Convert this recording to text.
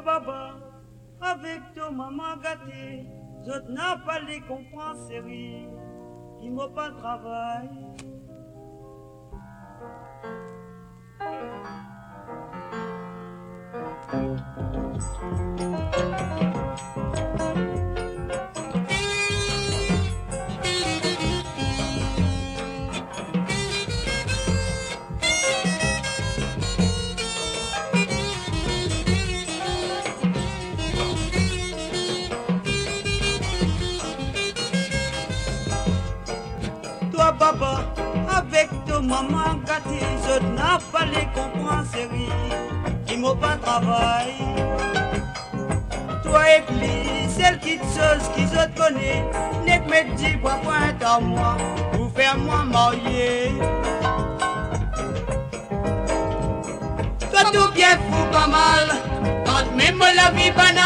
baba, avec ton maman gâtée, je n'ai pas les comprendre série, il m'a pas de travail. Toi papa, avec ton maman gâtée, je n'ai pas les comprendre série, il m'a pas de travail. Toi église, celle qui te chose qui je te connais, n'est que me dit pour point à moi, pour faire moi marier. Toi tout bien fou pas mal, quand même la vie banale.